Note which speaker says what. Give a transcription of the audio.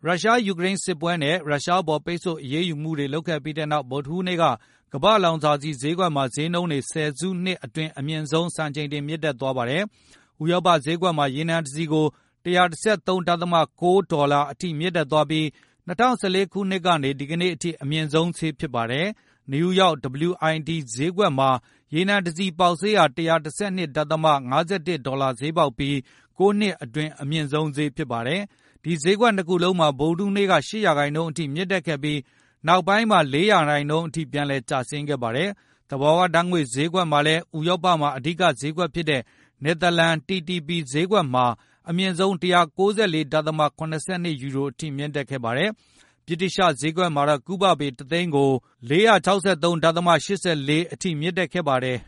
Speaker 1: ရုရှားယူကရိန်းစစ်ပွဲနဲ့ရုရှားပေါ်ပိတ်ဆို့အရေးယူမှုတွေလုပ်ခဲ့ပြီးတဲ့နောက်ဗုဒ္ဓဟူးနေ့ကကမ္ဘာလောင်စာဆီဈေးကွက်မှာဈေးနှုန်းတွေဆယ်စုနှစ်အတွင်းအမြင့်ဆုံးစံချိန်တင်မြင့်တက်သွားပါတယ်။ဥရောပဈေးကွက်မှာရေနံတစ်စီကို113.9 အထိမြင့်တက်သွားပြီး2014ခုနှစ်ကနေဒီကနေ့အထိအမြင့်ဆုံးဈေးဖြစ်ပါတယ်။နယူးယောက် WID ဈေးကွက်မှာရေနံတစ်စီပေါက်ဈေးဟာ112.51 ဈေးပေါက်ပြီး9နှစ်အတွင်းအမြင့်ဆုံးဈေးဖြစ်ပါတယ်။ဒီဈေးကွက်နှစ်ခုလုံးမှာဗုဒ္ဓဟူးနေ့က8%အထိမြင့်တက်ခဲ့ပြီးနောက်ပိုင်းမှာ4%အထိပြန်လည်ကျဆင်းခဲ့ပါတယ်။သဘာဝဓာတ်ငွေ့ဈေးကွက်မှာလည်းဥရောပမှာအဓိကဈေးကွက်ဖြစ်တဲ့နယ်သာလန် TTP ဈေးကွက်မှာအမြင့်ဆုံး194.82 ယူရိုအထိမြင့်တက်ခဲ့ပါတယ်။ဗြိတိသျှဈေးကွက်မှာတော့ကုဘပေတသိန်းကို463.84 အထိမြင့်တက်ခဲ့ပါတယ်